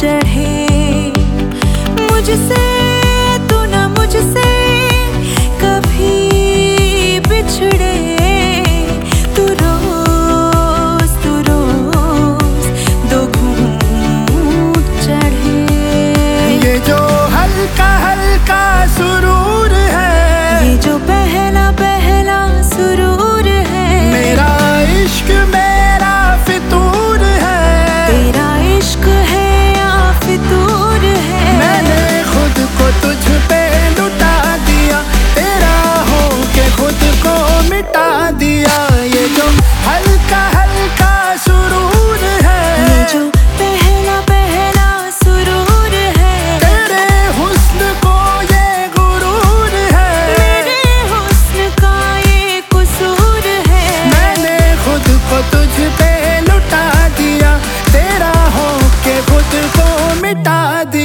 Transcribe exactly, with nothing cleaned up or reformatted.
चढ़े मुझसे तू ना मुझसे कभी बिछड़े तू रोज तू रोज दो घूंट चढ़े। ये जो हल्का हल्का सुरूर है, ये जो पहला पहला सुरूर है, मेरा इश्क मेरा फितूर है, तेरा इश्क है या फितूर है। मैंने खुद को तुझ पे लुटा दिया, तेरा हो के खुद को मिटा दिया। ये जो हल्का हल्का सुरूर है, ये जो पहला पहला सुरूर है, तेरे हुस्न को ये गुरूर है, मेरे हुस्न का ये कसूर है। मैंने खुद को तुझ पे लुटा दिया, तेरा हो के खुद को मिटा दिया।